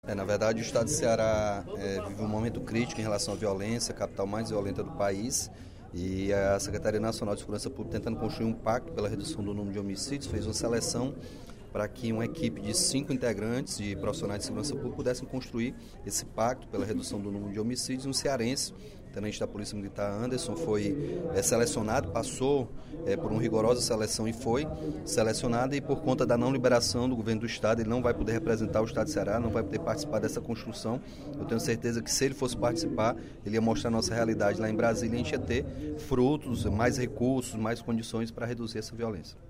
Na verdade, o estado do Ceará vive um momento crítico em relação à violência, a capital mais violenta do país, e a Secretaria Nacional de Segurança Pública, tentando construir um pacto pela redução do número de homicídios, fez uma seleção para que uma equipe de 5 integrantes de profissionais de segurança pública pudessem construir esse pacto pela redução do número de homicídios. Um cearense, tenente da Polícia Militar Anderson, foi selecionado, passou por uma rigorosa seleção e foi selecionado, e por conta da não liberação do governo do estado, ele não vai poder representar o estado de Ceará, não vai poder participar dessa construção. Eu tenho certeza que se ele fosse participar, ele ia mostrar a nossa realidade lá em Brasília, e a gente ia ter frutos, mais recursos, mais condições para reduzir essa violência.